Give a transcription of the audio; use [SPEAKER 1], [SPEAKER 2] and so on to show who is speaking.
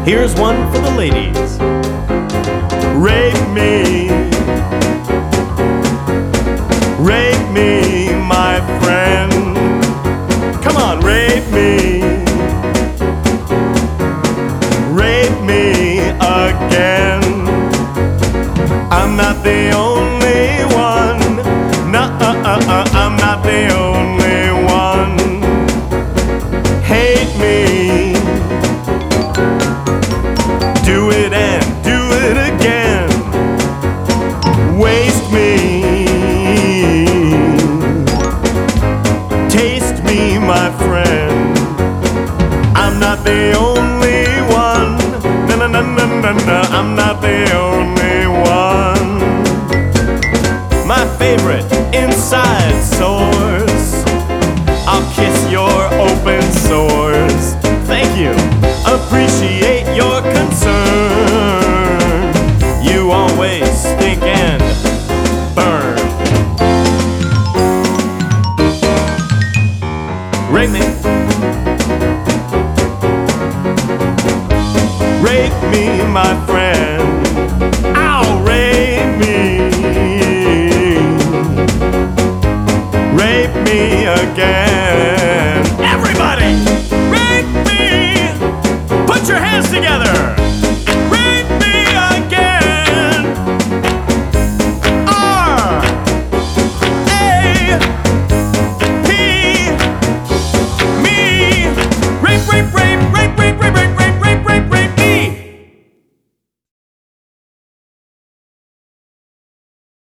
[SPEAKER 1] Here's one for the ladies. Rape me. Rape me, my friend. Come on, rape me. Rape me again. I'm not the only one. I'm not the only one. Hate me. Do it and do it again. Waste me. Taste me, my friend. I'm not the only one. No, no, no, no, no, no. I'm not the only one. My favorite inside source. I'll kiss your open sores. Thank you. Appreciate your concern. You always stink and burn. Rape me. Rape me, my friend. Ow, rape me. Rape me again. Everybody, rape me. Put your hands together.